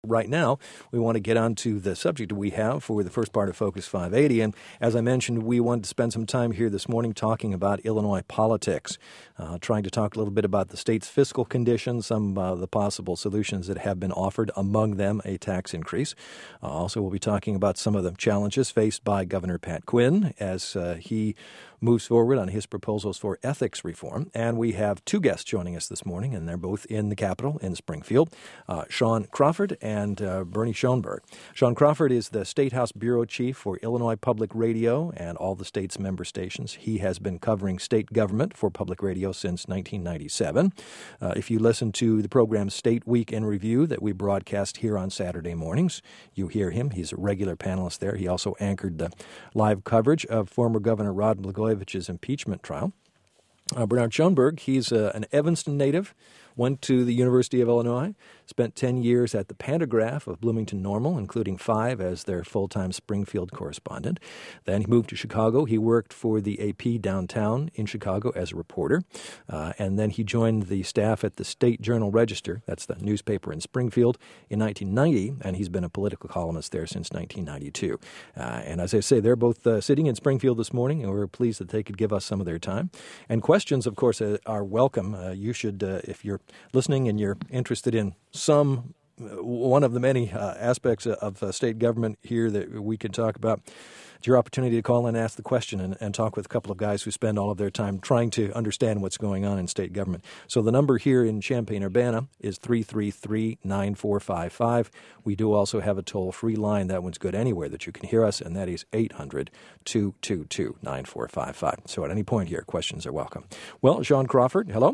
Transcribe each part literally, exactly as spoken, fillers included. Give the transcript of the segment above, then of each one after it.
Right now, we want to get on to the subject we have for the first part of Focus five eighty. And as I mentioned, we wanted to spend some time here this morning talking about Illinois politics, uh, trying to talk a little bit about the state's fiscal conditions, some of uh, the possible solutions that have been offered, among them a tax increase. Uh, also, we'll be talking about some of the challenges faced by Governor Pat Quinn as uh, he moves forward on his proposals for ethics reform. And we have two guests joining us this morning, and they're both in the Capitol in Springfield, uh, Shawn Crawford and uh, Bernie Schoenberg. Shawn Crawford is the State House Bureau Chief for Illinois Public Radio and all the state's member stations. He has been covering state government for public radio since nineteen ninety-seven. Uh, if you listen to the program State Week in Review that we broadcast here on Saturday mornings, you hear him. He's a regular panelist there. He also anchored the live coverage of former Governor Rod Blagojevich's impeachment trial. Uh, Bernard Schoenberg, he's uh, an Evanston native, went to the University of Illinois, spent ten years at the Pantagraph of Bloomington Normal, including five as their full-time Springfield correspondent. Then he moved to Chicago. He worked for the A P downtown in Chicago as a reporter. Uh, and then he joined the staff at the State Journal-Register, that's the newspaper in Springfield, in nineteen ninety, and he's been a political columnist there since nineteen ninety-two. Uh, and as I say, they're both uh, sitting in Springfield this morning, and we're pleased that they could give us some of their time. And questions, of course, uh, are welcome. Uh, you should, uh, if you're listening and you're interested in some one of the many uh, aspects of uh, state government here that we can talk about, it's your opportunity to call and ask the question and, and talk with a couple of guys who spend all of their time trying to understand what's going on in state government. So the number here in Champaign-Urbana is three three three, nine four five five. We do also have a toll-free line. That one's good anywhere that you can hear us, and that is eight hundred, two two two, nine four five five. So at any point here, questions are welcome. Well, Shawn Crawford, hello.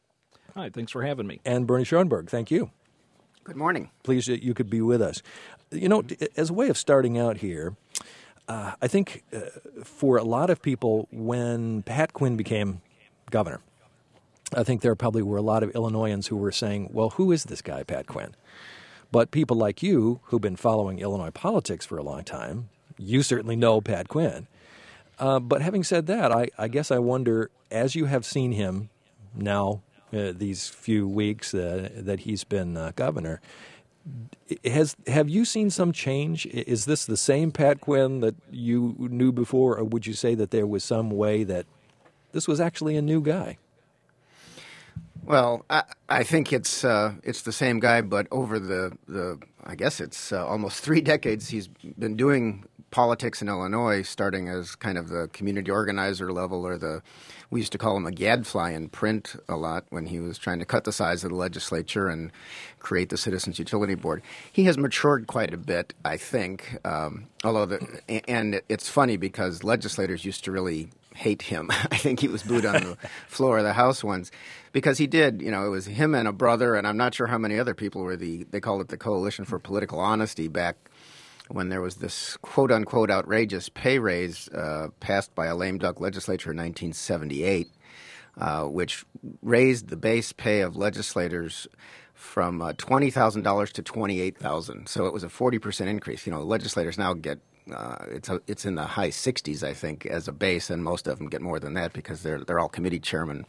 Hi, thanks for having me. And Bernie Schoenberg, thank you. Good morning. Pleased that you could be with us. You know, as a way of starting out here, uh, I think uh, for a lot of people, when Pat Quinn became governor, I think there probably were a lot of Illinoisans who were saying, well, who is this guy, Pat Quinn? But people like you, who've been following Illinois politics for a long time, you certainly know Pat Quinn. Uh, but having said that, I, I guess I wonder, as you have seen him now, Uh, these few weeks uh, that he's been uh, governor, has have you seen some change? Is this the same Pat Quinn that you knew before, or would you say that there was some way that this was actually a new guy? Well, I, I think it's uh, it's the same guy, but over the, the I guess it's uh, almost three decades he's been doing politics in Illinois, starting as kind of the community organizer level, or the, we used to call him a gadfly in print a lot when he was trying to cut the size of the legislature and create the Citizens Utility Board. He has matured quite a bit, I think, um, although the, and it's funny because legislators used to really hate him. I think he was booed on the floor of the House once because he did, you know, it was him and a brother, and I'm not sure how many other people were the, they called it the Coalition for Political Honesty back when there was this quote-unquote outrageous pay raise uh, passed by a lame duck legislature in nineteen seventy-eight, uh, which raised the base pay of legislators from uh, twenty thousand dollars to twenty-eight thousand dollars. So it was a forty percent increase. You know, legislators now get uh, it's a, it's in the high sixties, I think, as a base, and most of them get more than that because they're they're all committee chairmen.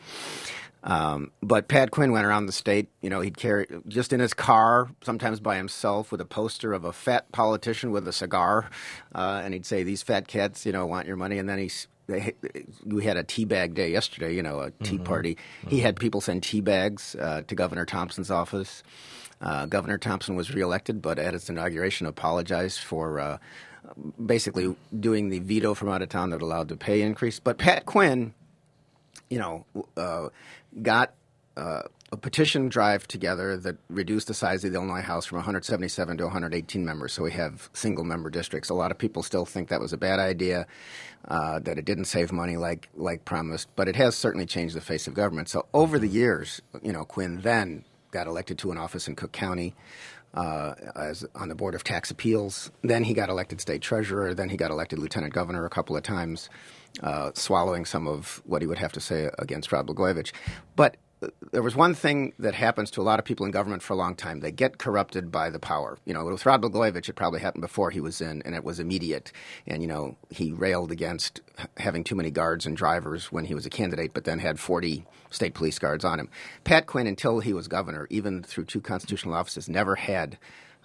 Um, but Pat Quinn went around the state, you know, he'd carry just in his car, sometimes by himself, with a poster of a fat politician with a cigar, uh, and he'd say, "These fat cats, you know, want your money." And then he, they, we had a tea bag day yesterday, you know, a tea mm-hmm. party. Mm-hmm. He had people send tea bags uh, to Governor Thompson's office. Uh, Governor Thompson was reelected, but at his inauguration apologized for uh, basically doing the veto from out of town that allowed the pay increase. But Pat Quinn, you know, uh, got uh, a petition drive together that reduced the size of the Illinois House from one hundred seventy-seven to one hundred eighteen members, so we have single-member districts. A lot of people still think that was a bad idea, uh, that it didn't save money like like promised, but it has certainly changed the face of government. So over the years, you know, Quinn then got elected to an office in Cook County uh, as on the Board of Tax Appeals. Then he got elected state treasurer. Then he got elected lieutenant governor a couple of times, uh, swallowing some of what he would have to say against Rod Blagojevich. But there was one thing that happens to a lot of people in government for a long time. They get corrupted by the power. You know, with Rod Blagojevich, it probably happened before he was in, and it was immediate. And, you know, he railed against having too many guards and drivers when he was a candidate, but then had forty state police guards on him. Pat Quinn, until he was governor, even through two constitutional offices, never had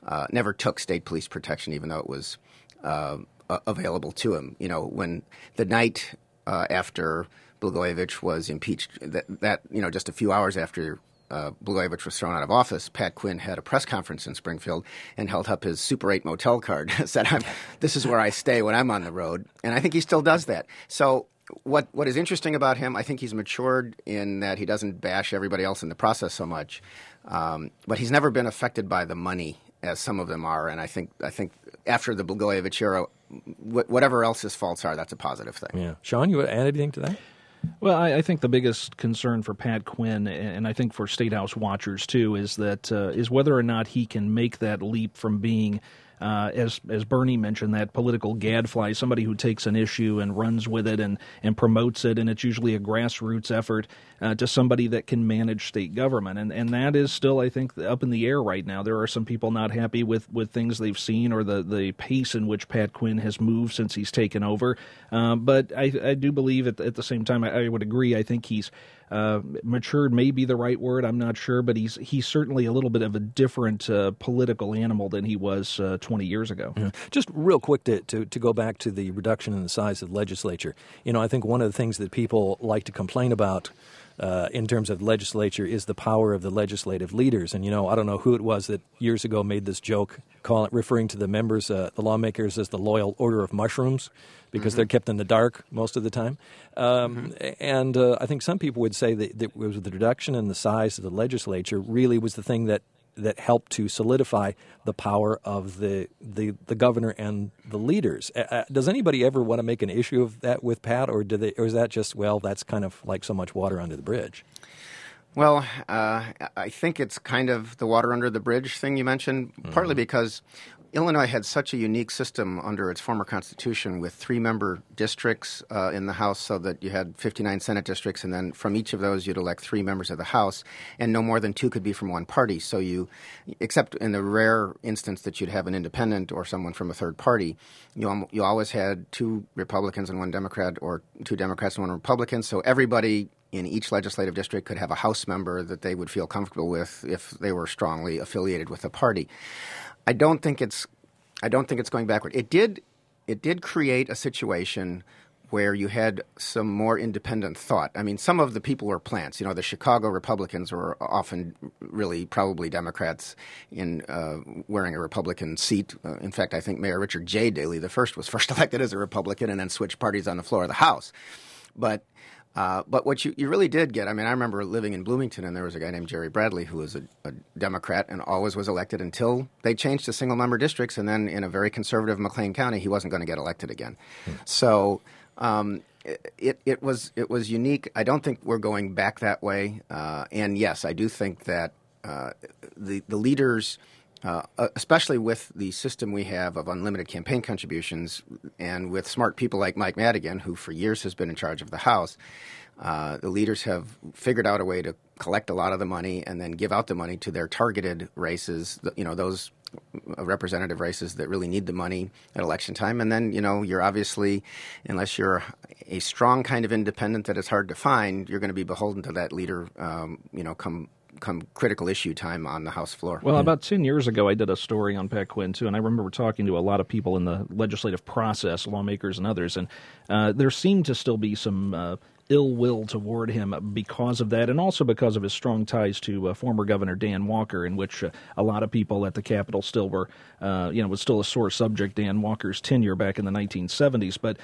uh, never took state police protection, even though it was uh, available to him. You know, when the night uh, after Blagojevich was impeached, that, that you know, just a few hours after uh, Blagojevich was thrown out of office, Pat Quinn had a press conference in Springfield and held up his Super eight motel card, said, I'm, "This is where I stay when I'm on the road," and I think he still does that. So. What what is interesting about him, I think he's matured in that he doesn't bash everybody else in the process so much, um, but he's never been affected by the money as some of them are. And I think I think after the Blagojevich era, wh- whatever else his faults are, that's a positive thing. Yeah, Sean, you want to add anything to that? Well, I, I think the biggest concern for Pat Quinn, and I think for State House watchers too, is that uh, is whether or not he can make that leap from being. Uh, as as Bernie mentioned, that political gadfly, somebody who takes an issue and runs with it and, and promotes it, and it's usually a grassroots effort, uh, to somebody that can manage state government. And and that is still, I think, up in the air right now. There are some people not happy with, with things they've seen or the, the pace in which Pat Quinn has moved since he's taken over. Uh, but I, I do believe at, at the same time, I, I would agree, I think he's Uh, matured may be the right word, I'm not sure, but he's he's certainly a little bit of a different uh, political animal than he was uh, twenty years ago. Yeah. Just real quick to, to, to go back to the reduction in the size of the legislature. You know, I think one of the things that people like to complain about uh, in terms of the legislature is the power of the legislative leaders. And, you know, I don't know who it was that years ago made this joke, call it, referring to the members, uh, the lawmakers, as the Loyal Order of Mushrooms, because mm-hmm. they're kept in the dark most of the time. Um, mm-hmm. And uh, I think some people would say that, that it was the reduction in the size of the legislature really was the thing that, that helped to solidify the power of the the, the governor and the leaders. Uh, does anybody ever want to make an issue of that with Pat, or do they, or is that just, well, that's kind of like so much water under the bridge? Well, uh, I think it's kind of the water under the bridge thing you mentioned, mm-hmm. partly because Illinois had such a unique system under its former constitution with three-member districts uh, in the House, so that you had fifty-nine Senate districts, and then from each of those you'd elect three members of the House, and no more than two could be from one party. So you, except in the rare instance that you'd have an independent or someone from a third party, you, you always had two Republicans and one Democrat, or two Democrats and one Republican, so everybody in each legislative district could have a House member that they would feel comfortable with if they were strongly affiliated with a party. I don't think it's I don't think it's going backward. It did it did create a situation where you had some more independent thought. I mean, some of the people were plants. You know, the Chicago Republicans were often really probably Democrats in uh, wearing a Republican seat. Uh, in fact, I think Mayor Richard J. Daley the first was first elected as a Republican and then switched parties on the floor of the House. But Uh, but what you, you really did get, I mean, I remember living in Bloomington, and there was a guy named Jerry Bradley who was a, a Democrat and always was elected until they changed to single-member districts, and then in a very conservative McLean County, he wasn't going to get elected again. Hmm. So um, it, it was it was unique. I don't think we're going back that way. Uh, and yes, I do think that uh, the the leaders, Uh, especially with the system we have of unlimited campaign contributions, and with smart people like Mike Madigan, who for years has been in charge of the House, uh, the leaders have figured out a way to collect a lot of the money and then give out the money to their targeted races, you know, those representative races that really need the money at election time. And then, you know, you're obviously, unless you're a strong kind of independent that is hard to find, you're going to be beholden to that leader, um, you know, come come critical issue time on the House floor. Well, about ten years ago, I did a story on Pat Quinn, too, and I remember talking to a lot of people in the legislative process, lawmakers and others, and uh, there seemed to still be some uh, ill will toward him because of that, and also because of his strong ties to uh, former Governor Dan Walker, in which uh, a lot of people at the Capitol still were, uh, you know, was still a sore subject, Dan Walker's tenure back in the nineteen seventies, but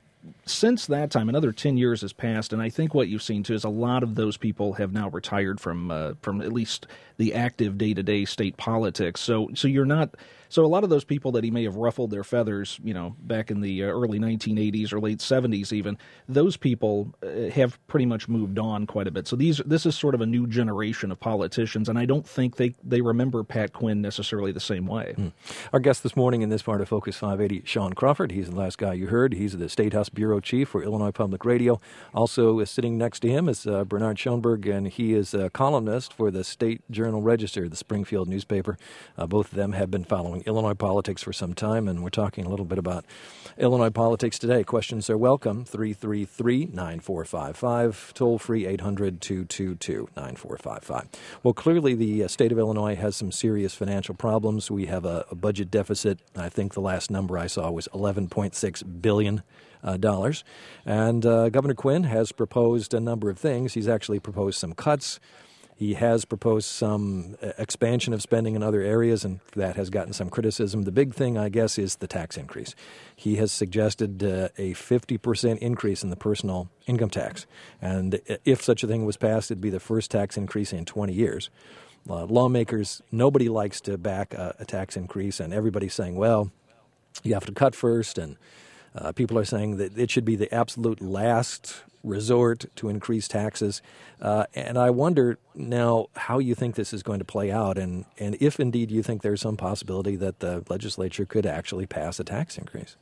since that time, another ten years has passed, and I think what you've seen, too, is a lot of those people have now retired from uh, from at least the active day-to-day state politics. So so you're not – so a lot of those people that he may have ruffled their feathers, you know, back in the early nineteen eighties or late seventies even, those people have pretty much moved on quite a bit. So these this is sort of a new generation of politicians, and I don't think they, they remember Pat Quinn necessarily the same way. Mm. Our guest this morning in this part of Focus five eighty, Sean Crawford. He's the last guy you heard. He's the State House bureau chief for Illinois Public Radio. Also uh, sitting next to him is uh, Bernard Schoenberg, and he is a columnist for the State Journal-Register, the Springfield newspaper. Uh, both of them have been following Illinois politics for some time, and we're talking a little bit about Illinois politics today. Questions are welcome, three three three, nine four five five, toll-free eight hundred, two two two, nine four five five. Well, clearly the uh, state of Illinois has some serious financial problems. We have a, a budget deficit. I think the last number I saw was eleven point six billion dollars. Uh, and uh, Governor Quinn has proposed a number of things. He's actually proposed some cuts. He has proposed some expansion of spending in other areas, and that has gotten some criticism. The big thing, I guess, is the tax increase. He has suggested uh, a fifty percent increase in the personal income tax. And if such a thing was passed, it'd be the first tax increase in twenty years. Uh, lawmakers, nobody likes to back a, a tax increase, and everybody's saying, well, you have to cut first, and uh, people are saying that it should be the absolute last resort to increase taxes. Uh, and I wonder now how you think this is going to play out, and, and if indeed you think there's some possibility that the legislature could actually pass a tax increase.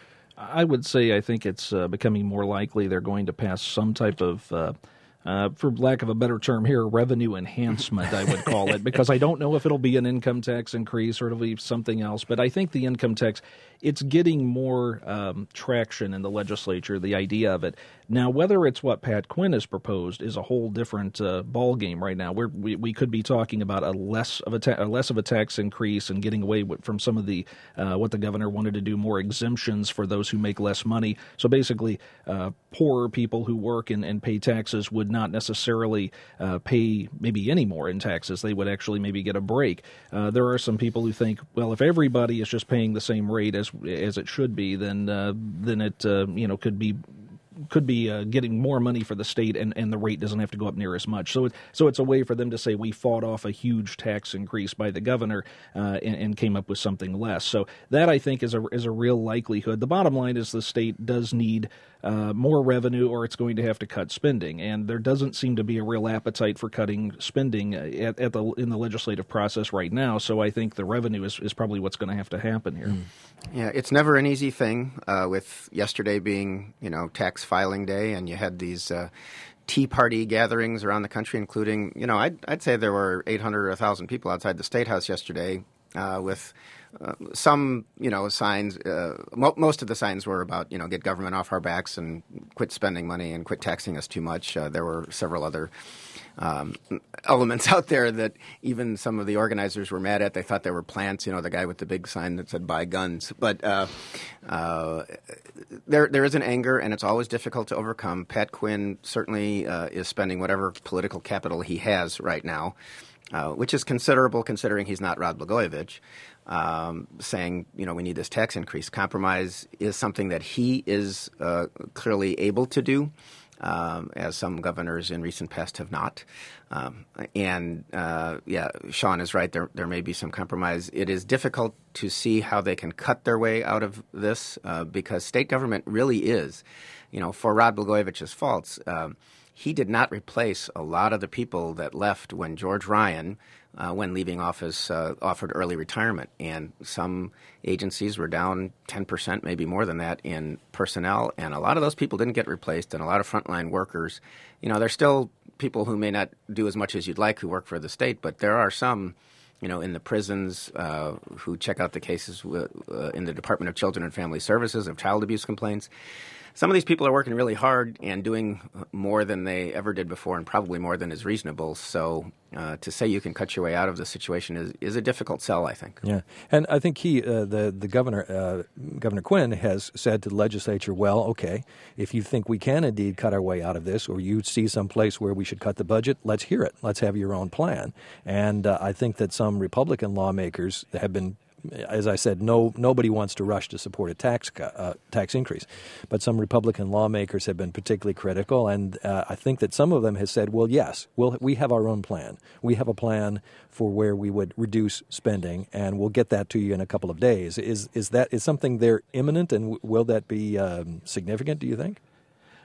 I would say I think it's uh, becoming more likely they're going to pass some type of uh, Uh, for lack of a better term here, revenue enhancement, I would call it, because I don't know if it'll be an income tax increase or it'll be something else. But I think the income tax, it's getting more um, traction in the legislature, the idea of it. Now, whether it's what Pat Quinn has proposed is a whole different uh, ballgame right now. We're, we we could be talking about a less of a, ta- a less of a tax increase and getting away with, from some of the uh, what the governor wanted to do, more exemptions for those who make less money. So basically, uh, poorer people who work and, and pay taxes would not necessarily uh, pay maybe any more in taxes. They would actually maybe get a break. Uh, there are some people who think, well, if everybody is just paying the same rate as as it should be, then uh, then it uh, you know could be. could be uh, getting more money for the state, and, and the rate doesn't have to go up near as much. So it, so it's a way for them to say we fought off a huge tax increase by the governor uh, and, and came up with something less. So that, I think, is a is a real likelihood. The bottom line is the state does need uh, more revenue, or it's going to have to cut spending, and there doesn't seem to be a real appetite for cutting spending at, at the in the legislative process right now. So I think the revenue is, is probably what's going to have to happen here. Mm. Yeah, it's never an easy thing, uh, with yesterday being, you know, tax filing day, and you had these uh, Tea Party gatherings around the country, including, you know, I'd, I'd say there were eight hundred or one thousand people outside the State House yesterday uh, with uh, some, you know, signs. Uh, mo- most of the signs were about, you know, get government off our backs and quit spending money and quit taxing us too much. Uh, there were several other Um, elements out there that even some of the organizers were mad at. They thought they were plants, you know, the guy with the big sign that said buy guns. But uh, uh, there there is an anger, and it's always difficult to overcome. Pat Quinn certainly uh, is spending whatever political capital he has right now, uh, which is considerable considering he's not Rod Blagojevich, um, saying, you know, we need this tax increase. Compromise is something that he is uh, clearly able to do. Um, as some governors in recent past have not. Um, and, uh, yeah, Sean is right. There there may be some compromise. It is difficult to see how they can cut their way out of this uh, because state government really is, you know, for Rod Blagojevich's faults, um, he did not replace a lot of the people that left when George Ryan, uh, when leaving office, uh, offered early retirement. And some agencies were down ten percent, maybe more than that, in personnel. And a lot of those people didn't get replaced, and a lot of frontline workers, you know, there's still people who may not do as much as you'd like who work for the state, but there are some, you know, in the prisons uh, who check out the cases w- uh, in the Department of Children and Family Services of child abuse complaints. Some of these people are working really hard and doing more than they ever did before, and probably more than is reasonable. So uh, to say you can cut your way out of the situation is, is a difficult sell, I think. Yeah, and I think he, uh, the the governor, uh, Governor Quinn, has said to the legislature, well, okay, if you think we can indeed cut our way out of this, or you see some place where we should cut the budget, let's hear it. Let's have your own plan. And uh, I think that some Republican lawmakers have been, as I said, no nobody wants to rush to support a tax uh, tax increase, but some Republican lawmakers have been particularly critical, and uh, I think that some of them have said, well, yes, we'll, we have our own plan. We have a plan for where we would reduce spending, and we'll get that to you in a couple of days. Is is that is something there imminent, and w- will that be um, significant, do you think?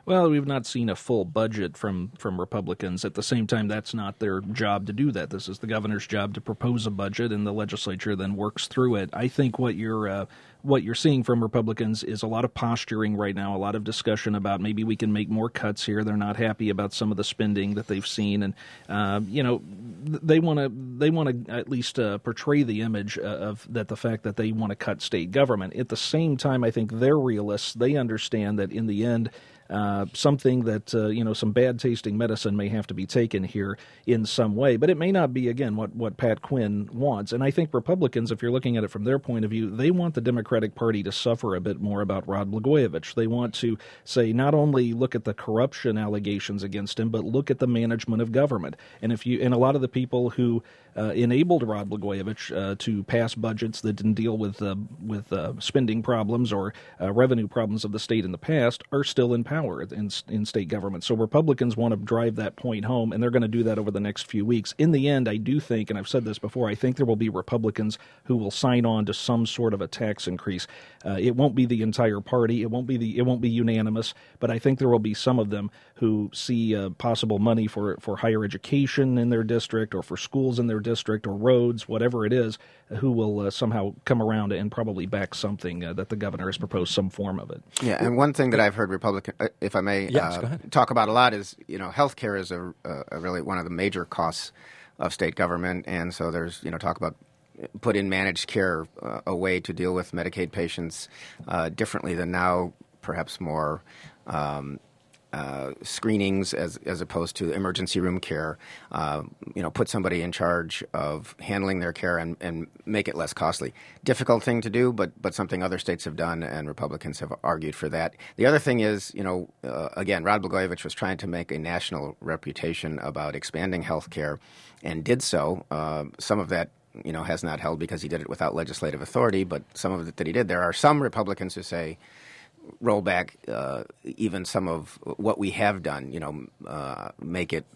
Well, we've not seen a full budget from, from Republicans. At the same time, that's not their job to do that. This is the governor's job to propose a budget, and the legislature then works through it. I think what you're uh, what you're seeing from Republicans is a lot of posturing right now, a lot of discussion about maybe we can make more cuts here. They're not happy about some of the spending that they've seen, and uh, you know they want to they want to at least uh, portray the image of that the fact that they want to cut state government. At the same time, I think they're realists. They understand that in the end, Uh, something that, uh, you know, some bad-tasting medicine may have to be taken here in some way. But it may not be, again, what, what Pat Quinn wants. And I think Republicans, if you're looking at it from their point of view, they want the Democratic Party to suffer a bit more about Rod Blagojevich. They want to say not only look at the corruption allegations against him, but look at the management of government. And if you and a lot of the people who uh, enabled Rod Blagojevich uh, to pass budgets that didn't deal with uh, with uh, spending problems or uh, revenue problems of the state in the past are still in power. In, in state government. So Republicans want to drive that point home, and they're going to do that over the next few weeks. In the end, I do think, and I've said this before, I think there will be Republicans who will sign on to some sort of a tax increase. Uh, it won't be the entire party. It won't be the. It won't be unanimous. But I think there will be some of them who see uh, possible money for for higher education in their district, or for schools in their district, or roads, whatever it is, who will uh, somehow come around and probably back something uh, that the governor has proposed, some form of it. Yeah, and one thing that I've heard Republican, if I may, yes, uh, talk about a lot is, you know, healthcare is a, a really one of the major costs of state government, and so there's, you know, talk about put in managed care, uh, a way to deal with Medicaid patients uh, differently than now, perhaps more um, uh, screenings as as opposed to emergency room care. Uh, you know, put somebody in charge of handling their care and, and make it less costly. Difficult thing to do, but but something other states have done, and Republicans have argued for that. The other thing is, you know, uh, again, Rod Blagojevich was trying to make a national reputation about expanding health care, and did so. Uh, some of that, you know, has not held because he did it without legislative authority, but some of it that he did. There are some Republicans who say, roll back uh, even some of what we have done, you know, uh, make it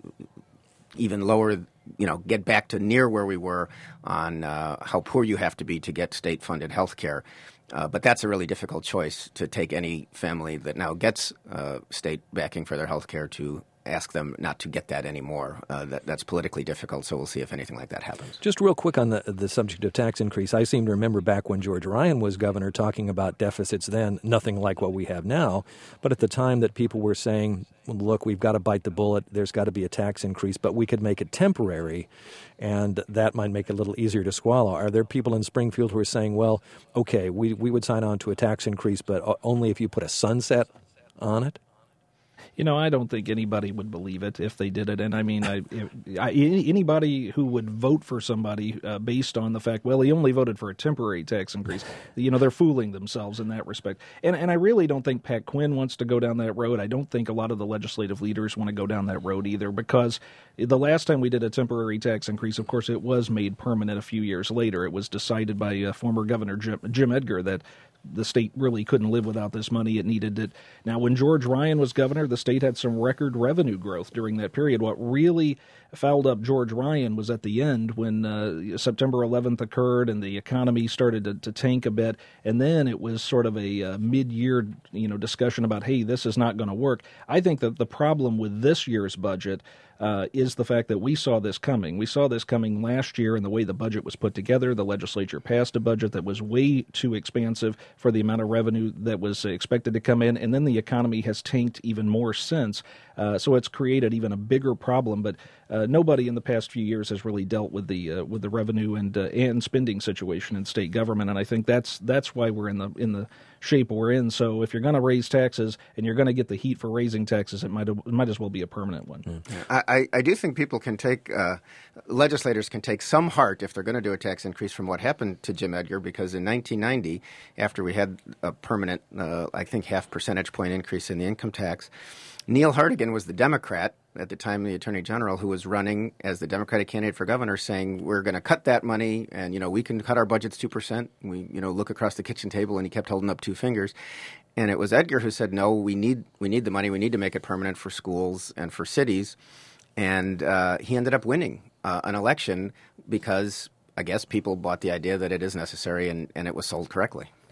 even lower, you know, get back to near where we were on uh, how poor you have to be to get state-funded health care. Uh, but that's a really difficult choice to take any family that now gets uh, state backing for their health care to ask them not to get that anymore. Uh, that, that's politically difficult, so we'll see if anything like that happens. Just real quick on the the subject of tax increase, I seem to remember back when George Ryan was governor talking about deficits then, nothing like what we have now, but at the time that people were saying, well, look, we've got to bite the bullet, there's got to be a tax increase, but we could make it temporary, and that might make it a little easier to swallow. Are there people in Springfield who are saying, well, okay, we, we would sign on to a tax increase, but only if you put a sunset on it? You know, I don't think anybody would believe it if they did it. And I mean, I, I, anybody who would vote for somebody uh, based on the fact, well, he only voted for a temporary tax increase, you know, they're fooling themselves in that respect. And and I really don't think Pat Quinn wants to go down that road. I don't think a lot of the legislative leaders want to go down that road either, because the last time we did a temporary tax increase, of course, it was made permanent a few years later. It was decided by uh, former Governor Jim, Jim Edgar that the state really couldn't live without this money. It needed it. Now, when George Ryan was governor, the state had some record revenue growth during that period. What really fouled up George Ryan was at the end when uh, September eleventh occurred and the economy started to, to tank a bit. And then it was sort of a uh, mid-year, you know, discussion about, hey, this is not going to work. I think that the problem with this year's budget Uh, is the fact that we saw this coming. We saw this coming last year in the way the budget was put together. The legislature passed a budget that was way too expansive for the amount of revenue that was expected to come in, and then the economy has tanked even more since. Uh, so it's created even a bigger problem. But uh, nobody in the past few years has really dealt with the uh, with the revenue and uh, and spending situation in state government, and I think that's that's why we're in the in the shape we're in. So if you're going to raise taxes and you're going to get the heat for raising taxes, it might it might as well be a permanent one. Mm. I, I do think people can take uh, legislators can take some heart if they're going to do a tax increase from what happened to Jim Edgar, because in nineteen ninety, after we had a permanent, uh, I think, half percentage point increase in the income tax, Neil Hartigan was the Democrat at the time, the Attorney General, who was running as the Democratic candidate for governor, saying we're going to cut that money, and you know we can cut our budgets two percent. We you know look across the kitchen table, and he kept holding up two fingers. And it was Edgar who said, no, we need we need the money. We need to make it permanent for schools and for cities. And uh, he ended up winning uh, an election because I guess people bought the idea that it is necessary, and, and it was sold correctly.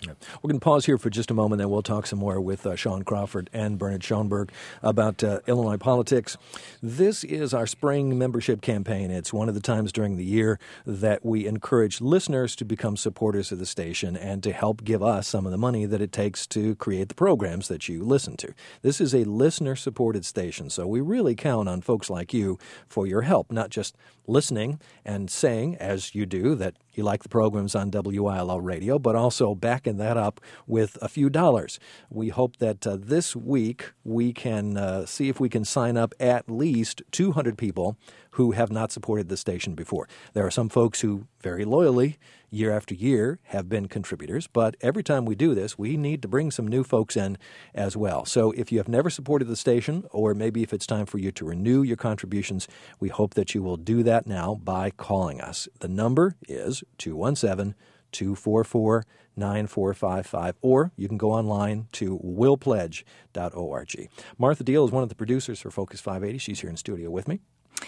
Yeah. We're going to pause here for just a moment, then we'll talk some more with uh, Sean Crawford and Bernard Schoenberg about uh, Illinois politics. This is our spring membership campaign. It's one of the times during the year that we encourage listeners to become supporters of the station and to help give us some of the money that it takes to create the programs that you listen to. This is a listener-supported station, so we really count on folks like you for your help, not just listening and saying, as you do, that you like the programs on W I L L Radio, but also backing that up with a few dollars. We hope that uh, this week we can uh, see if we can sign up at least two hundred people who have not supported the station before. There are some folks who very loyally, year after year, have been contributors, but every time we do this, we need to bring some new folks in as well. So if you have never supported the station, or maybe if it's time for you to renew your contributions, we hope that you will do that now by calling us. The number is two one seven, two four four, nine four five five, or you can go online to will pledge dot org. Martha Deal is one of the producers for Focus five eighty. She's here in studio with me.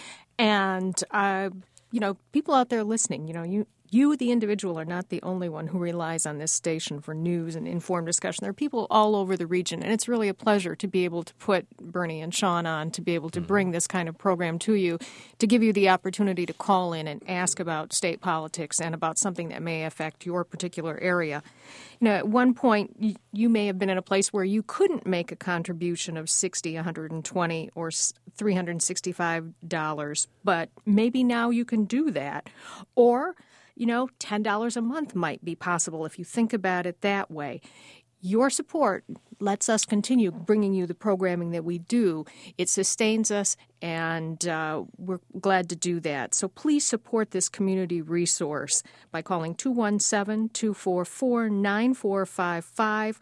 And, uh, you know, people out there listening, you know, you, you, the individual, are not the only one who relies on this station for news and informed discussion. There are people all over the region, and it's really a pleasure to be able to put Bernie and Sean on, to be able to bring this kind of program to you, to give you the opportunity to call in and ask about state politics and about something that may affect your particular area. You know, at one point, you, you may have been in a place where you couldn't make a contribution of sixty dollars, one hundred twenty dollars, or three hundred sixty-five dollars, but maybe now you can do that. Or, you know, ten dollars a month might be possible if you think about it that way. Your support lets us continue bringing you the programming that we do. It sustains us, and uh, we're glad to do that. So please support this community resource by calling two one seven, two four four, nine four five five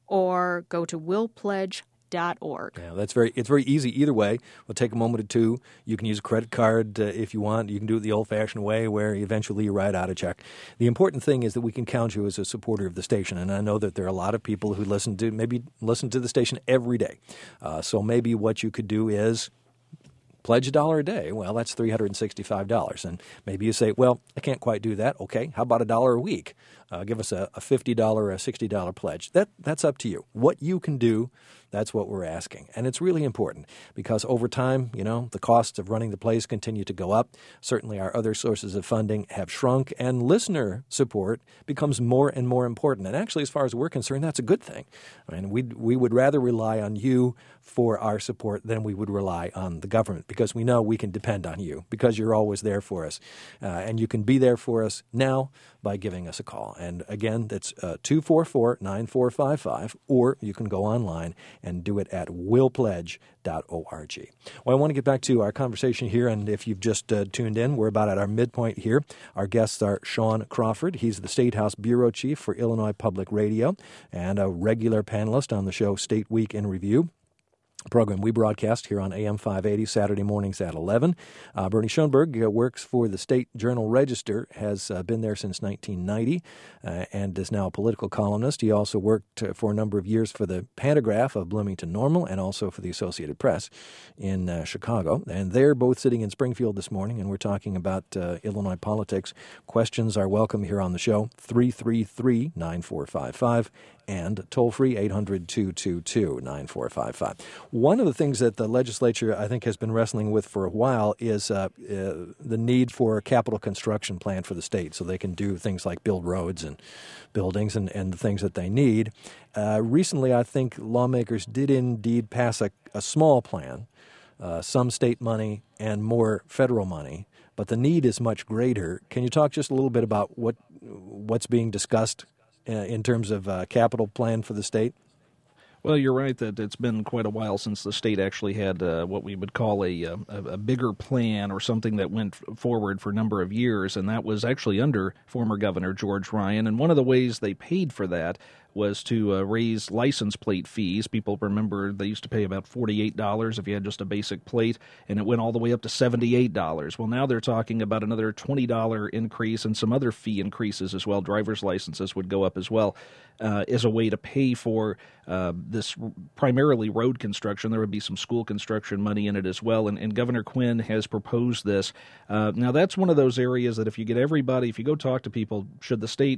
or go to will pledge dot org. Yeah, that's very. It's very easy either way. We'll take a moment or two. You can use a credit card uh, if you want. You can do it the old-fashioned way, where eventually you write out a check. The important thing is that we can count you as a supporter of the station, and I know that there are a lot of people who listen to maybe listen to the station every day. Uh, so maybe what you could do is pledge a dollar a day. Well, that's three hundred sixty-five dollars. And maybe you say, well, I can't quite do that. Okay, how about a dollar a week? Uh, give us a, a fifty dollars or a sixty dollars pledge. That That's up to you. What you can do, that's what we're asking. And it's really important because over time, you know, the costs of running the place continue to go up. Certainly our other sources of funding have shrunk, and listener support becomes more and more important. And actually, as far as we're concerned, that's a good thing. I mean, we we would rather rely on you for our support than we would rely on the government, because we know we can depend on you because you're always there for us. Uh, and you can be there for us now by giving us a call. And again, that's uh, two four four, nine four five five, or you can go online and do it at will pledge dot org. Well, I want to get back to our conversation here, and if you've just uh, tuned in, we're about at our midpoint here. Our guests are Sean Crawford. He's the State House Bureau Chief for Illinois Public Radio and a regular panelist on the show State Week in Review, program we broadcast here on A M five eighty Saturday mornings at eleven. Uh, Bernie Schoenberg uh, works for the State Journal-Register, has uh, been there since nineteen ninety, uh, and is now a political columnist. He also worked uh, for a number of years for the Pantograph of Bloomington Normal and also for the Associated Press in uh, Chicago. And they're both sitting in Springfield this morning, and we're talking about uh, Illinois politics. Questions are welcome here on the show, three three three, nine four five five, and toll-free eight hundred, two two two, nine four five five. One of the things that the legislature, I think, has been wrestling with for a while is uh, uh, the need for a capital construction plan for the state so they can do things like build roads and buildings and, and the things that they need. Uh, recently, I think lawmakers did indeed pass a, a small plan, uh, some state money and more federal money, but the need is much greater. Can you talk just a little bit about what what's being discussed uh, in terms of a capital plan for the state? Well, you're right that it's been quite a while since the state actually had uh, what we would call a, a a bigger plan or something that went forward for a number of years, and that was actually under former Governor George Ryan. And one of the ways they paid for that was to uh, raise license plate fees. People remember they used to pay about forty-eight dollars if you had just a basic plate, and it went all the way up to seventy-eight dollars. Well, now they're talking about another twenty dollars increase and some other fee increases as well. Driver's licenses would go up as well uh, as a way to pay for uh, this primarily road construction. There would be some school construction money in it as well, and, and Governor Quinn has proposed this. Uh, now, that's one of those areas that if you get everybody, if you go talk to people, should the state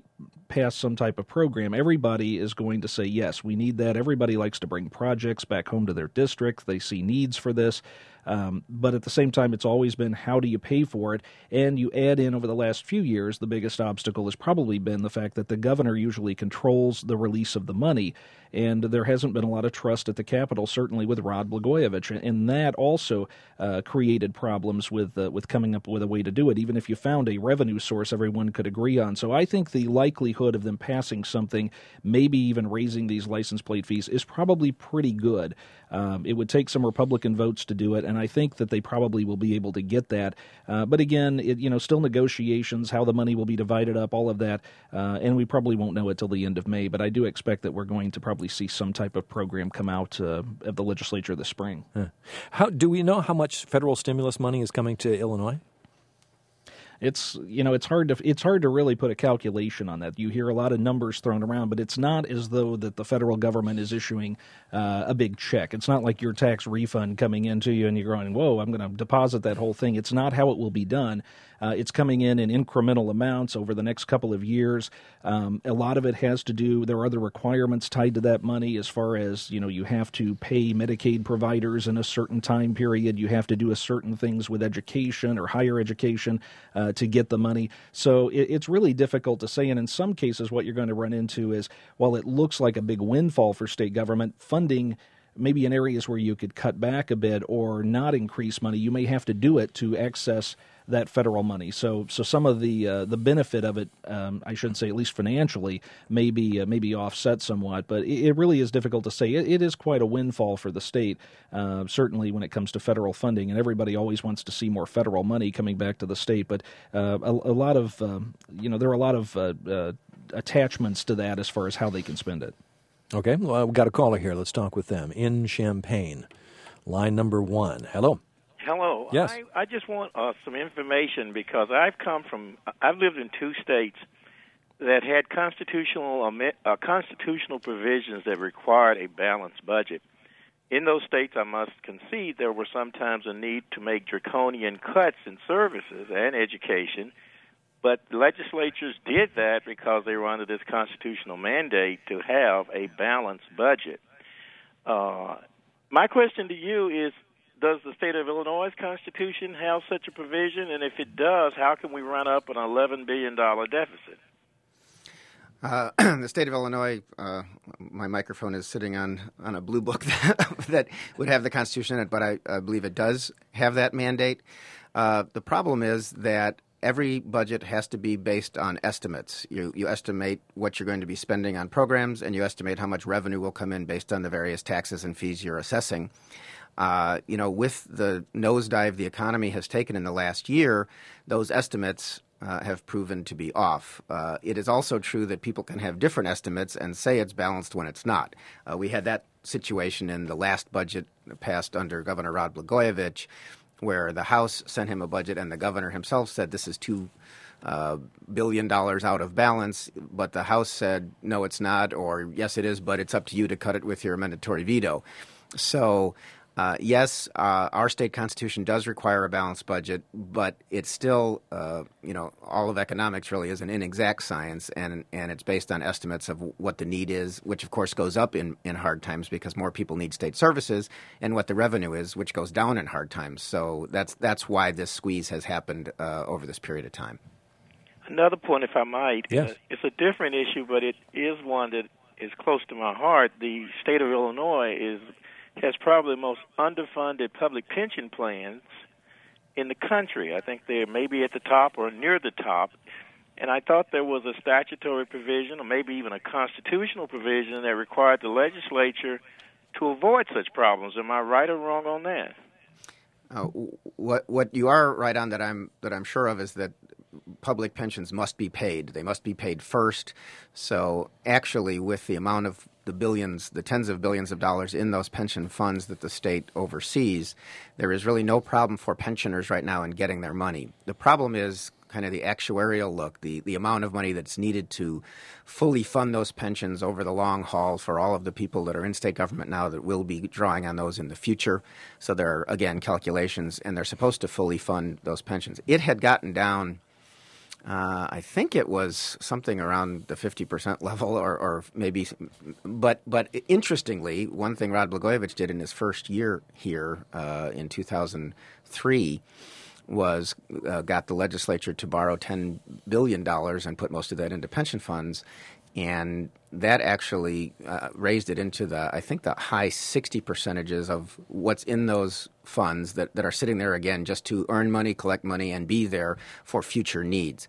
pass some type of program, everybody is going to say, yes, we need that. Everybody likes to bring projects back home to their district. They see needs for this. Um, but at the same time, it's always been, how do you pay for it? And you add in, over the last few years, the biggest obstacle has probably been the fact that the governor usually controls the release of the money. And there hasn't been a lot of trust at the Capitol, certainly with Rod Blagojevich. And that also uh, created problems with uh, with coming up with a way to do it. Even if you found a revenue source everyone could agree on. So I think the likelihood of them passing something, maybe even raising these license plate fees, is probably pretty good. Um, it would take some Republican votes to do it, and I think that they probably will be able to get that. Uh, but again, it, you know, still negotiations, how the money will be divided up, all of that, uh, and we probably won't know it till the end of May. But I do expect that we're going to probably see some type of program come out uh, of the legislature this spring. Huh. How do we know how much federal stimulus money is coming to Illinois? It's you know it's hard to it's hard to really put a calculation on that. You hear a lot of numbers thrown around, but it's not as though that the federal government is issuing uh, a big check. It's not like your tax refund coming into you and you're going, whoa, I'm going to deposit that whole thing. It's not how it will be done. Uh, it's coming in in incremental amounts over the next couple of years. Um, a lot of it has to do, there are other requirements tied to that money as far as, you know, you have to pay Medicaid providers in a certain time period. You have to do a certain things with education or higher education uh, to get the money. So it, it's really difficult to say. And in some cases, what you're going to run into is, while it looks like a big windfall for state government, funding maybe in areas where you could cut back a bit or not increase money, you may have to do it to access that federal money. So, so some of the uh, the benefit of it, um, I should say, at least financially, may be uh, maybe offset somewhat. But it, it really is difficult to say. It, it is quite a windfall for the state, uh, certainly when it comes to federal funding. And everybody always wants to see more federal money coming back to the state. But uh, a, a lot of um, you know there are a lot of uh, uh, attachments to that as far as how they can spend it. Okay, well, we've got a caller here. Let's talk with them. In Champaign, line number one. Hello. Hello. Yes. I, I just want uh, some information because I've come from, I've lived in two states that had constitutional uh, constitutional provisions that required a balanced budget. In those states, I must concede, there were sometimes a need to make draconian cuts in services and education, but legislatures did that because they were under this constitutional mandate to have a balanced budget. Uh, my question to you is, does the state of Illinois' Constitution have such a provision? And if it does, how can we run up an eleven billion dollars deficit? Uh, the state of Illinois, uh, my microphone is sitting on, on a blue book that, that would have the Constitution in it, but I, I believe it does have that mandate. Uh, the problem is that every budget has to be based on estimates. You, you estimate what you're going to be spending on programs, and you estimate how much revenue will come in based on the various taxes and fees you're assessing. Uh, you know, with the nosedive the economy has taken in the last year, those estimates uh, have proven to be off. Uh, it is also true that people can have different estimates and say it's balanced when it's not. Uh, we had that situation in the last budget passed under Governor Rod Blagojevich, where the House sent him a budget and the governor himself said this is two uh, billion dollars out of balance, but the House said, no, it's not, or yes, it is, but it's up to you to cut it with your amendatory veto. So Uh, yes, uh, our state constitution does require a balanced budget, but it's still, uh, you know, all of economics really is an inexact science, and and it's based on estimates of what the need is, which of course goes up in, in hard times because more people need state services, and what the revenue is, which goes down in hard times. So that's that's why this squeeze has happened uh, over this period of time. Another point, if I might, yes. uh, it's a different issue, but it is one that is close to my heart. The state of Illinois is has probably the most underfunded public pension plans in the country. I think they're maybe at the top or near the top. And I thought there was a statutory provision or maybe even a constitutional provision that required the legislature to avoid such problems. Am I right or wrong on that? Uh, what what you are right on that I'm that I'm sure of is that public pensions must be paid. They must be paid first. So actually, with the amount of the billions, the tens of billions of dollars in those pension funds that the state oversees, there is really no problem for pensioners right now in getting their money. The problem is kind of the actuarial look, the, the amount of money that's needed to fully fund those pensions over the long haul for all of the people that are in state government now that will be drawing on those in the future. So there are, again, calculations, and they're supposed to fully fund those pensions. It had gotten down Uh, I think it was something around the fifty percent level, or, or maybe. But but interestingly, one thing Rod Blagojevich did in his first year here uh, in two thousand three was uh, got the legislature to borrow ten billion dollars and put most of that into pension funds. And that actually uh, raised it into the, I think, the high sixty percentages of what's in those funds that, that are sitting there, again, just to earn money, collect money, and be there for future needs.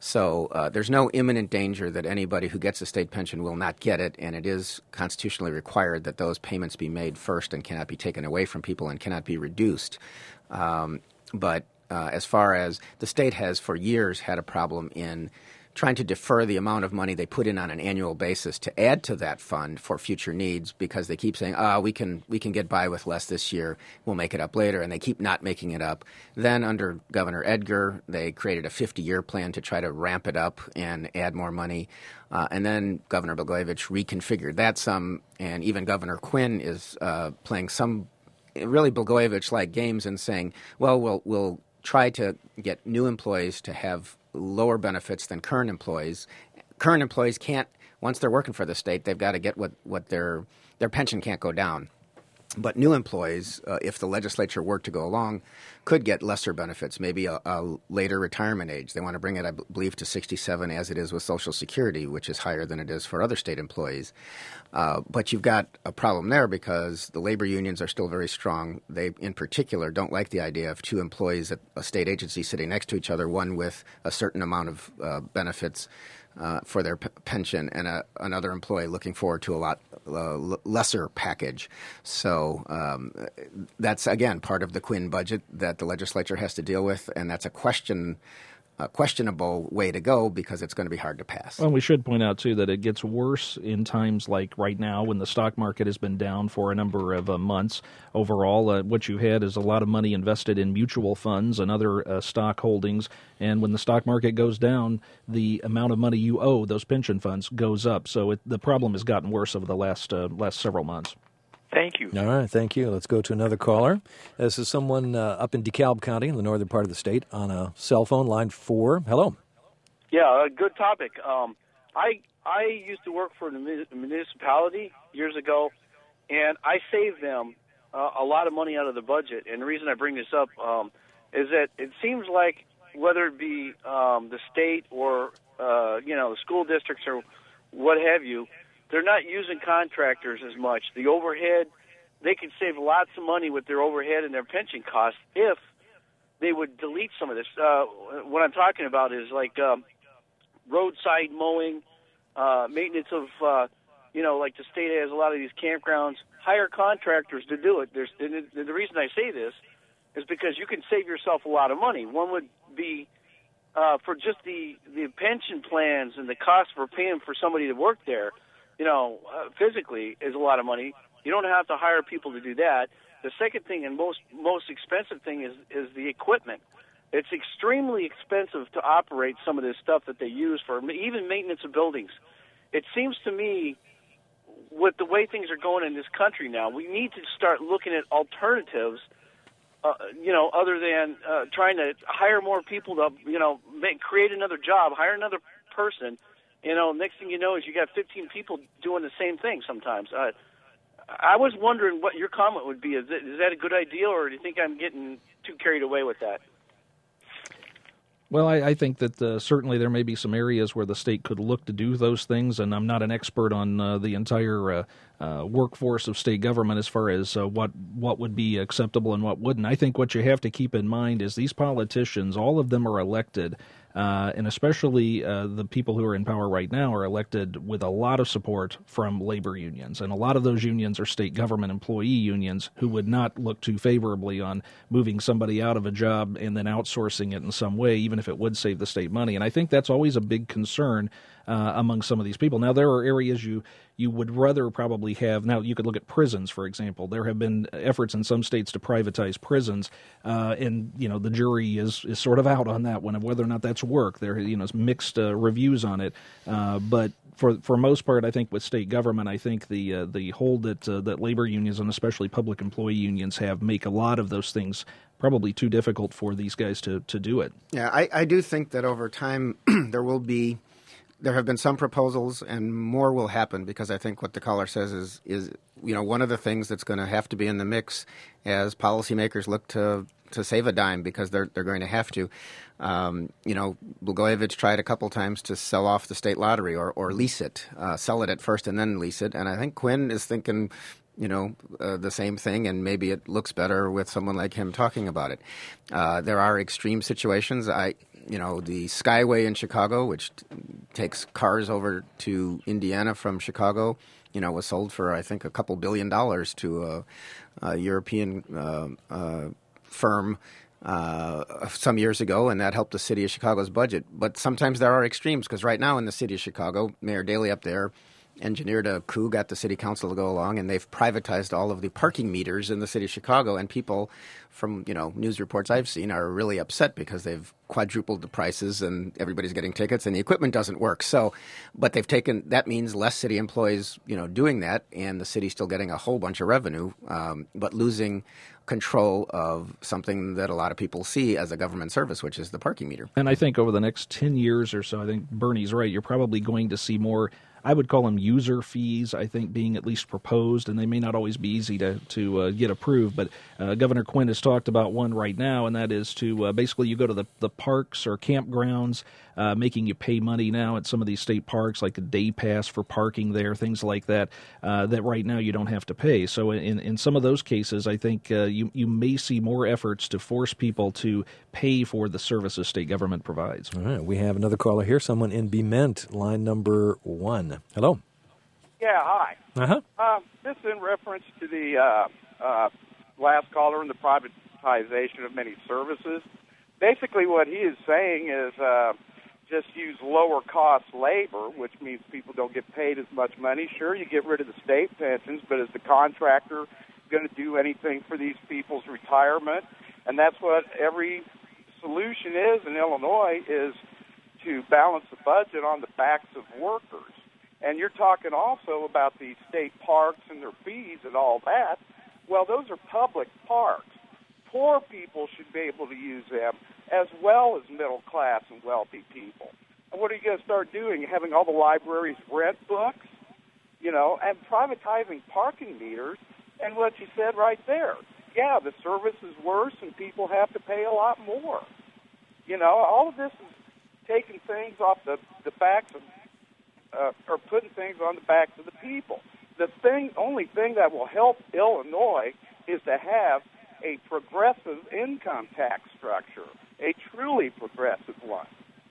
So uh, there's no imminent danger that anybody who gets a state pension will not get it, and it is constitutionally required that those payments be made first and cannot be taken away from people and cannot be reduced. Um, but uh, as far as the state has for years had a problem in trying to defer the amount of money they put in on an annual basis to add to that fund for future needs, because they keep saying, ah, oh, we can we can get by with less this year, we'll make it up later, and they keep not making it up. Then under Governor Edgar, they created a fifty-year plan to try to ramp it up and add more money. Uh, and then Governor Blagojevich reconfigured that some, and even Governor Quinn is uh, playing some really Blagojevich-like games and saying, well, we'll we'll try to get new employees to have lower benefits than current employees. Current employees can't, once they're working for the state, they've got to get what, what their their pension can't go down. But new employees, uh, if the legislature were to go along, could get lesser benefits, maybe a, a later retirement age. They want to bring it, I believe, to sixty-seven, as it is with Social Security, which is higher than it is for other state employees. Uh, but you've got a problem there because the labor unions are still very strong. They, in particular, don't like the idea of two employees at a state agency sitting next to each other, one with a certain amount of uh, benefits Uh, for their p- pension, and a, another employee looking forward to a lot uh, l- lesser package. So um, that's, again, part of the Quinn budget that the legislature has to deal with, and that's a question, a questionable way to go because it's going to be hard to pass. Well, we should point out, too, that it gets worse in times like right now when the stock market has been down for a number of uh, months. Overall, uh, what you had is a lot of money invested in mutual funds and other uh, stock holdings, and when the stock market goes down, the amount of money you owe those pension funds goes up. So it, the problem has gotten worse over the last uh, last several months. Thank you. All right, thank you. Let's go to another caller. This is someone uh, up in DeKalb County in the northern part of the state on a cell phone, line four. Hello. Yeah, a good topic. Um, I I used to work for a municipality years ago, and I saved them uh, a lot of money out of the budget. And the reason I bring this up um, is that it seems like whether it be um, the state or uh, you know the school districts or what have you, they're not using contractors as much. The overhead, they could save lots of money with their overhead and their pension costs if they would delete some of this. Uh, what I'm talking about is like um, roadside mowing, uh, maintenance of, uh, you know, like the state has a lot of these campgrounds. Hire contractors to do it. There's, and the reason I say this is because you can save yourself a lot of money. One would be uh, for just the, the pension plans and the cost for paying for somebody to work there, you know, uh, physically is a lot of money. You don't have to hire people to do that. The second thing and most most expensive thing is, is the equipment. It's extremely expensive to operate some of this stuff that they use for even maintenance of buildings. It seems to me, with the way things are going in this country now, we need to start looking at alternatives, uh, you know, other than uh, trying to hire more people to, you know, make, create another job, hire another person. You know, next thing you know is you got fifteen people doing the same thing sometimes. Uh, I was wondering what your comment would be. Is, it, is that a good idea, or do you think I'm getting too carried away with that? Well, I, I think that uh, certainly there may be some areas where the state could look to do those things, and I'm not an expert on uh, the entire uh, uh, workforce of state government as far as uh, what what would be acceptable and what wouldn't. I think what you have to keep in mind is these politicians, all of them are elected, uh, and especially uh, the people who are in power right now are elected with a lot of support from labor unions, and a lot of those unions are state government employee unions who would not look too favorably on moving somebody out of a job and then outsourcing it in some way, even if it would save the state money. And I think that's always a big concern uh, among some of these people. Now, there are areas you you would rather probably have. Now, you could look at prisons, for example. There have been efforts in some states to privatize prisons, uh, and you know the jury is is sort of out on that one of whether or not that's work. There, you know, mixed uh, reviews on it, uh, but. For for most part, I think with state government, I think the uh, the hold that uh, that labor unions and especially public employee unions have make a lot of those things probably too difficult for these guys to, to do it. Yeah, I, I do think that over time there will be, there have been some proposals and more will happen, because I think what the caller says is, is you know, one of the things that's going to have to be in the mix as policymakers look to to save a dime, because they're they're going to have to. Um, you know, Blagojevich tried a couple times to sell off the state lottery or, or lease it, uh, sell it at first and then lease it. And I think Quinn is thinking, you know, uh, the same thing, and maybe it looks better with someone like him talking about it. Uh, there are extreme situations. I, you know, the Skyway in Chicago, which t- takes cars over to Indiana from Chicago, you know, was sold for, I think, a couple billion dollars to a, a European uh, uh, firm uh, some years ago, and that helped the city of Chicago's budget. But sometimes there are extremes, because right now in the city of Chicago, Mayor Daley up there engineered a coup, got the city council to go along, and they've privatized all of the parking meters in the city of Chicago. And people from, you know, news reports I've seen are really upset because they've quadrupled the prices and everybody's getting tickets and the equipment doesn't work. So, but they've taken, that means less city employees, you know, doing that, and the city's still getting a whole bunch of revenue, um, but losing control of something that a lot of people see as a government service, which is the parking meter. And I think over the next ten years or so, I think Bernie's right, you're probably going to see more, I would call them user fees, I think, being at least proposed, and they may not always be easy to, to uh, get approved. But uh, Governor Quinn has talked about one right now, and that is to uh, basically you go to the, the parks or campgrounds, uh, making you pay money now at some of these state parks, like a day pass for parking there, things like that, uh, that right now you don't have to pay. So in, in some of those cases, I think uh, you, you may see more efforts to force people to pay for the services state government provides. All right, we have another caller here, someone in Bement, line number one. Hello. Yeah, hi. Uh-huh. Um, this is in reference to the uh, uh, last caller and the privatization of many services. Basically what he is saying is uh, just use lower-cost labor, which means people don't get paid as much money. Sure, you get rid of the state pensions, but is the contractor going to do anything for these people's retirement? And that's what every solution is in Illinois, is to balance the budget on the backs of workers. And you're talking also about the state parks and their fees and all that. Well, those are public parks. Poor people should be able to use them as well as middle class and wealthy people. And what are you going to start doing? Having all the libraries rent books, you know, and privatizing parking meters. And what you said right there, yeah, the service is worse and people have to pay a lot more. You know, all of this is taking things off the, the backs of, uh, or putting things on the backs of the people. The thing, only thing that will help Illinois is to have a progressive income tax structure, a truly progressive one.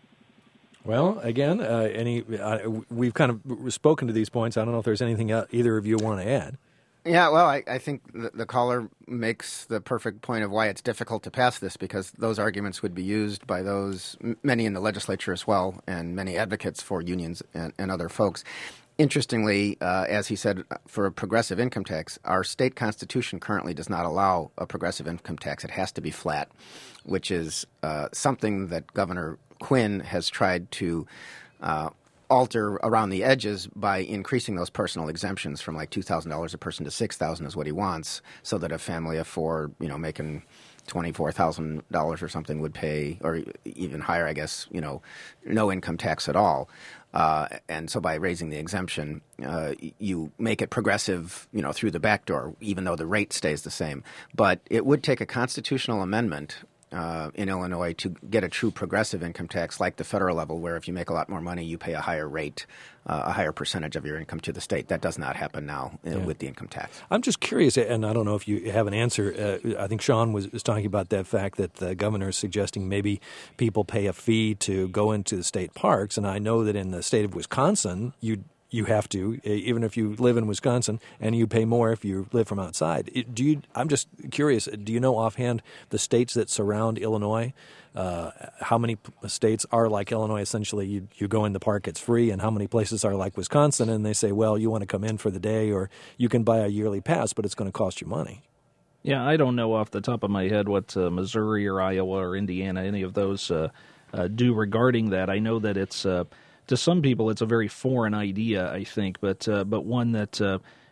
Well, again, uh, any uh, we've kind of spoken to these points. I don't know if there's anything either of you want to add. Yeah, well, I, I think the, the caller makes the perfect point of why it's difficult to pass this, because those arguments would be used by those, many in the legislature as well, and many advocates for unions and, and other folks. Interestingly, uh, as he said, for a progressive income tax, our state constitution currently does not allow a progressive income tax. It has to be flat, which is uh, something that Governor Quinn has tried to uh, alter around the edges by increasing those personal exemptions from like two thousand dollars a person to six thousand dollars is what he wants, so that a family of four, you know, making twenty-four thousand dollars or something would pay, or even higher, I guess, you know, no income tax at all. Uh, and so by raising the exemption, uh, you make it progressive, you know, through the back door, even though the rate stays the same. But it would take a constitutional amendment Uh, in Illinois to get a true progressive income tax like the federal level, where if you make a lot more money, you pay a higher rate, uh, a higher percentage of your income to the state. That does not happen now uh, yeah. with the income tax. I'm just curious, and I don't know if you have an answer. Uh, I think Sean was, was talking about that fact that the governor is suggesting maybe people pay a fee to go into the state parks, and I know that in the state of Wisconsin, you You have to, even if you live in Wisconsin, and you pay more if you live from outside. Do you? I'm just curious. Do you know offhand the states that surround Illinois? Uh, how many states are like Illinois? Essentially, you you go in the park, it's free, and how many places are like Wisconsin, and they say, well, you want to come in for the day, or you can buy a yearly pass, but it's going to cost you money. Yeah, I don't know off the top of my head what uh, Missouri or Iowa or Indiana, any of those uh, uh, do regarding that. I know that it's. Uh, To some people, it's a very foreign idea, I think, but uh, but one that uh,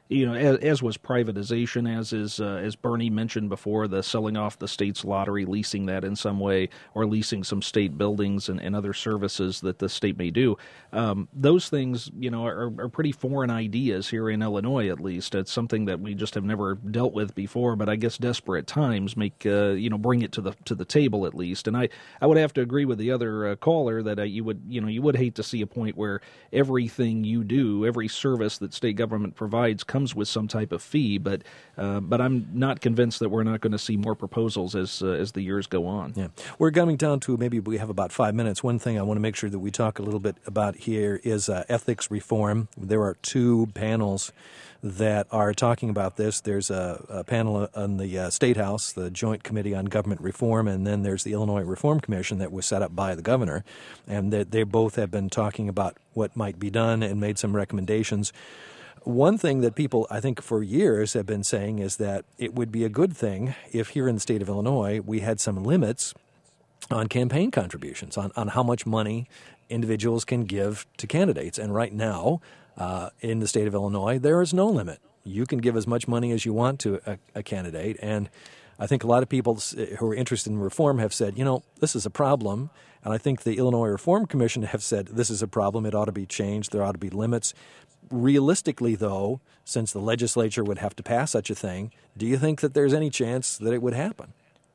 you know, as, as was privatization, as is uh, as Bernie mentioned before, the selling off the state's lottery, leasing that in some way, or leasing some state buildings and, and other services that the state may do. Um, those things, you know, are, are pretty foreign ideas here in Illinois. At least it's something that we just have never dealt with before. But I guess desperate times make uh, you know bring it to the to the table at least. And I, I would have to agree with the other uh, caller that uh, you would you know you would hate to see a point where everything you do, every service that state government provides, comes with some type of fee, but uh, but I'm not convinced that we're not going to see more proposals as uh, as the years go on. Yeah, we're coming down to maybe we have about five minutes. One thing I want to make sure that we talk a little bit about here is uh, ethics reform. There are two panels that are talking about this. There's a, a panel on the uh, State House, the Joint Committee on Government Reform, and then there's the Illinois Reform Commission that was set up by the governor, and they, they both have been talking about what might be done and made some recommendations. One thing that people, I think, for years have been saying is that it would be a good thing if here in the state of Illinois we had some limits on campaign contributions, on, on how much money individuals can give to candidates. And right now, uh, in the state of Illinois, there is no limit. You can give as much money as you want to a, a candidate. And I think a lot of people who are interested in reform have said, you know, this is a problem. And I think the Illinois Reform Commission have said this is a problem. It ought to be changed. There ought to be limits. Realistically, though, since the legislature would have to pass such a thing, do you think that there's any chance that it would happen?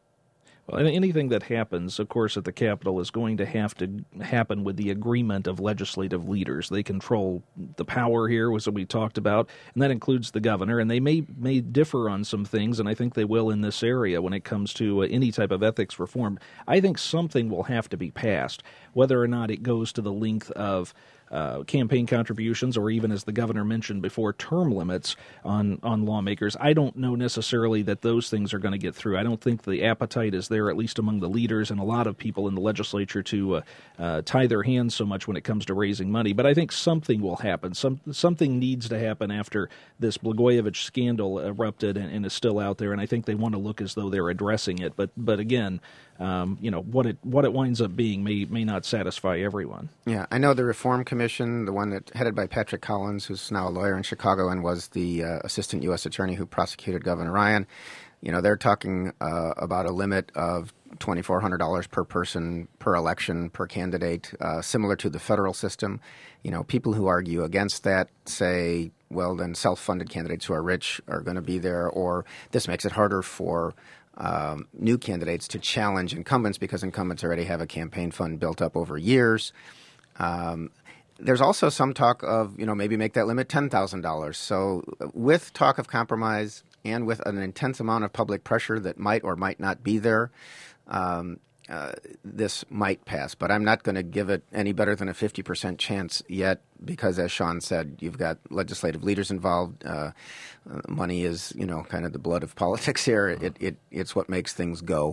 Well, anything that happens, of course, at the Capitol is going to have to happen with the agreement of legislative leaders. They control the power here, as we talked about, and that includes the governor. And they may may differ on some things, and I think they will in this area when it comes to uh, any type of ethics reform. I think something will have to be passed, whether or not it goes to the length of Uh, campaign contributions, or even, as the governor mentioned before, term limits on, on lawmakers. I don't know necessarily that those things are going to get through. I don't think the appetite is there, at least among the leaders and a lot of people in the legislature, to uh, uh, tie their hands so much when it comes to raising money. But I think something will happen. Some Something needs to happen after this Blagojevich scandal erupted and, and is still out there, and I think they want to look as though they're addressing it. But but again, um, you know, what it what it winds up being may may not satisfy everyone. Yeah, I know the Reform Commission, the one that headed by Patrick Collins, who's now a lawyer in Chicago and was the uh, assistant U S attorney who prosecuted Governor Ryan. You know, they're talking uh, about a limit of twenty-four hundred dollars per person, per election, per candidate, uh, similar to the federal system. You know, people who argue against that say, well, then self-funded candidates who are rich are going to be there, or this makes it harder for um, new candidates to challenge incumbents because incumbents already have a campaign fund built up over years. Um, There's also some talk of, you know, maybe make that limit ten thousand dollars. So with talk of compromise and with an intense amount of public pressure that might or might not be there, um, uh, this might pass. But I'm not going to give it any better than a fifty percent chance yet because, as Sean said, you've got legislative leaders involved. Uh, money is, you know, kind of the blood of politics here. It, it It's what makes things go.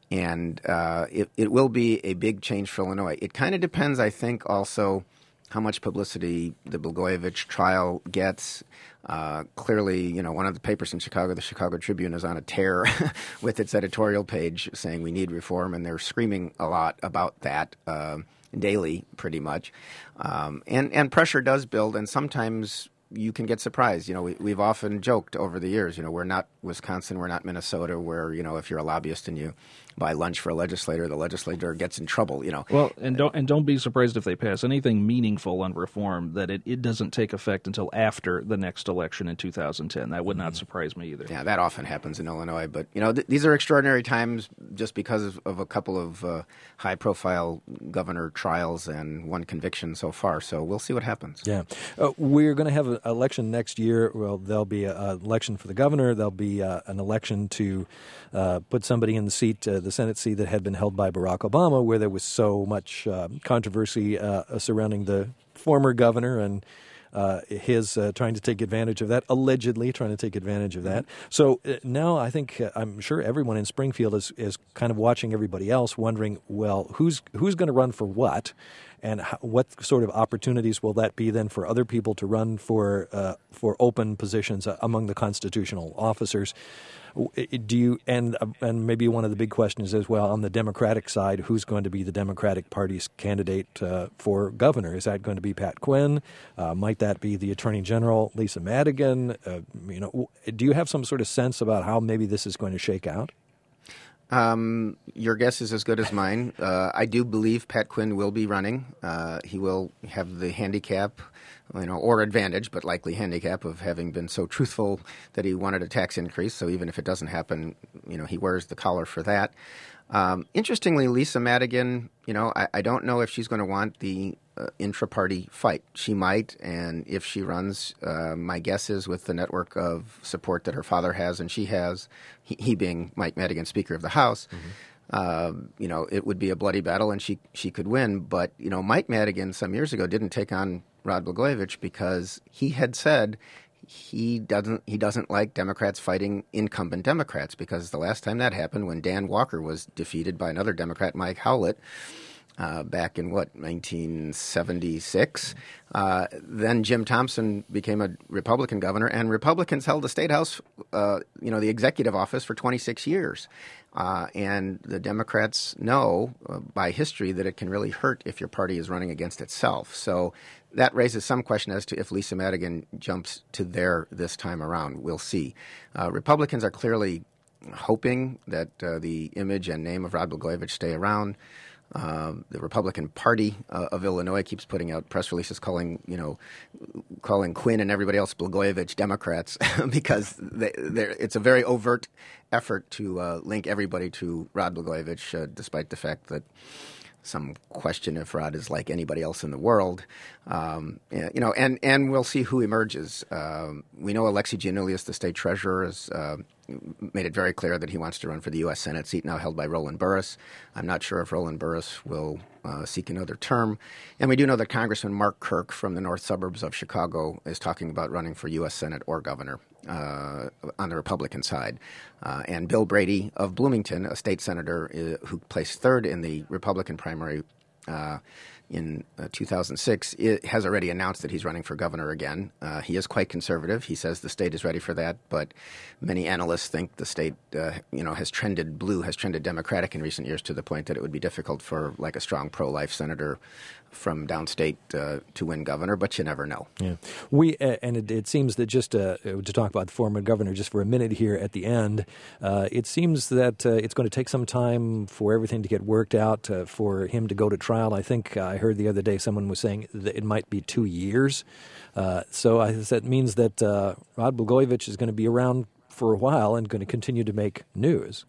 And uh, it, it will be a big change for Illinois. It kind of depends, I think, also how much publicity the Blagojevich trial gets. Uh, clearly, you know, one of the papers in Chicago, the Chicago Tribune, is on a tear with its editorial page saying we need reform, and they're screaming a lot about that uh, daily, pretty much. Um, and, and pressure does build, and sometimes you can get surprised. You know, we, we've often joked over the years, you know, we're not Wisconsin, we're not Minnesota, where, you know, if you're a lobbyist and you buy lunch for a legislator, the legislator gets in trouble, you know. Well, and don't and don't be surprised if they pass anything meaningful on reform that it, it doesn't take effect until after the next election in two thousand ten. That would not surprise me either. Yeah, that often happens in Illinois. But, you know, th- these are extraordinary times just because of, of a couple of uh, high-profile governor trials and one conviction so far. So we'll see what happens. Yeah. Uh, we're going to have an election next year. Well, there'll be an election for the governor. There'll be uh, an election to uh, put somebody in the seat, uh, the Senate seat that had been held by Barack Obama, where there was so much uh, controversy uh, surrounding the former governor and uh, his uh, trying to take advantage of that, allegedly trying to take advantage of that. So uh, now I think uh, I'm sure everyone in Springfield is, is kind of watching everybody else, wondering, well, who's who's going to run for what? And how, what sort of opportunities will that be then for other people to run for uh, for open positions uh, among the constitutional officers? Do you and and maybe one of the big questions as well on the Democratic side, who's going to be the Democratic Party's candidate uh, for governor? Is that going to be Pat Quinn? Uh, might that be the Attorney General, Lisa Madigan? Uh, you know, do you have some sort of sense about how maybe this is going to shake out? Um, your guess is as good as mine. Uh, I do believe Pat Quinn will be running. Uh, he will have the handicap, you know, or advantage, but likely handicap of having been so truthful that he wanted a tax increase. So even if it doesn't happen, you know, he wears the collar for that. Um, interestingly, Lisa Madigan, you know, I, I don't know if she's going to want the uh, intra-party fight. She might, and if she runs, uh, my guess is with the network of support that her father has and she has, he, he being Mike Madigan, Speaker of the House, mm-hmm. uh, you know, it would be a bloody battle and she she could win. But, you know, Mike Madigan some years ago didn't take on Rod Blagojevich because he had said he doesn't he doesn't like Democrats fighting incumbent Democrats, because the last time that happened, when Dan Walker was defeated by another Democrat, Mike Howlett, uh, back in what nineteen seventy-six, uh, then Jim Thompson became a Republican governor, and Republicans held the state house, uh, you know, the executive office for twenty-six years. Uh, and the Democrats know uh, by history that it can really hurt if your party is running against itself. So that raises some question as to if Lisa Madigan jumps to there this time around. We'll see. Uh, Republicans are clearly hoping that uh, the image and name of Rod Blagojevich stay around. Uh, the Republican Party uh, of Illinois keeps putting out press releases calling, you know, calling Quinn and everybody else Blagojevich Democrats because they, it's a very overt effort to uh, link everybody to Rod Blagojevich, uh, despite the fact that some question if Rod is like anybody else in the world. Um, you know, and, and we'll see who emerges. Um, we know Alexei Giannoulias, the state treasurer, has uh, made it very clear that he wants to run for the U S Senate seat now held by Roland Burris. I'm not sure if Roland Burris will uh, seek another term. And we do know that Congressman Mark Kirk from the north suburbs of Chicago is talking about running for U S Senate or governor uh, on the Republican side. Uh, and Bill Brady of Bloomington, a state senator uh, who placed third in the Republican primary uh, in uh, two thousand six, it has already announced that he's running for governor again. Uh, he is quite conservative. He says the state is ready for that, but many analysts think the state, uh, you know, has trended blue, has trended Democratic in recent years to the point that it would be difficult for like a strong pro-life senator from downstate uh, to win governor, but you never know. Yeah, we uh, and it, it seems that just uh, to talk about the former governor just for a minute here at the end, uh, it seems that uh, it's going to take some time for everything to get worked out, uh, for him to go to trial. I think uh, I heard the other day someone was saying that it might be two years. Uh, so I, that means that uh, Rod Blagojevich is going to be around for a while and going to continue to make news.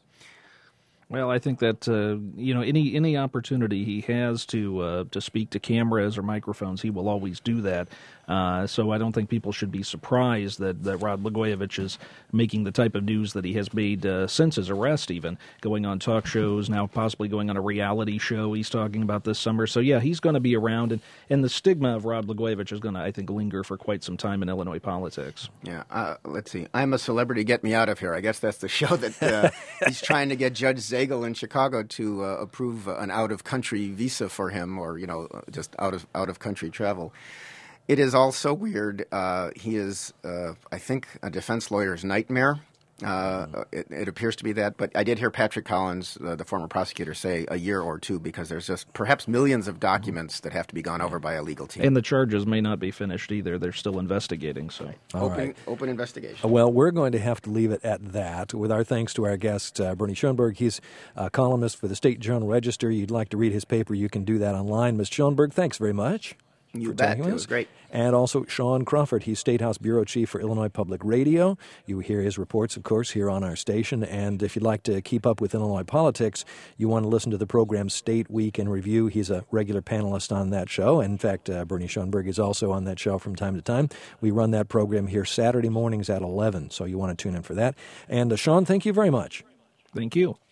Well, I think that uh, you know any any opportunity he has to uh, to speak to cameras or microphones, he will always do that. Uh, so I don't think people should be surprised that, that Rod Blagojevich is making the type of news that he has made uh, since his arrest, even going on talk shows, now possibly going on a reality show he's talking about this summer. So yeah, he's going to be around, and, and the stigma of Rod Blagojevich is going to, I think, linger for quite some time in Illinois politics. Yeah, uh, let's see. I'm a Celebrity, Get Me Out of Here. I guess that's the show that uh, he's trying to get Judge Zagel in Chicago to uh, approve an out-of-country visa for him, or, you know, just out of out-of-country travel. It is all so weird. Uh, he is, uh, I think, a defense lawyer's nightmare. Uh, it, it appears to be that. But I did hear Patrick Collins, uh, the former prosecutor, say a year or two, because there's just perhaps millions of documents that have to be gone over by a legal team. And the charges may not be finished either. They're still investigating. So open, right. open investigation. Well, we're going to have to leave it at that. With our thanks to our guest, uh, Bernie Schoenberg. He's a columnist for the State Journal-Register. You'd like to read his paper, you can do that online. Miz Schoenberg, thanks very much. You bet. It was great. And also Sean Crawford. He's State House Bureau Chief for Illinois Public Radio. You hear his reports, of course, here on our station. And if you'd like to keep up with Illinois politics, you want to listen to the program State Week in Review. He's a regular panelist on that show. In fact, uh, Bernie Schoenberg is also on that show from time to time. We run that program here Saturday mornings at eleven, so you want to tune in for that. And uh, Sean, thank you very much. Thank you.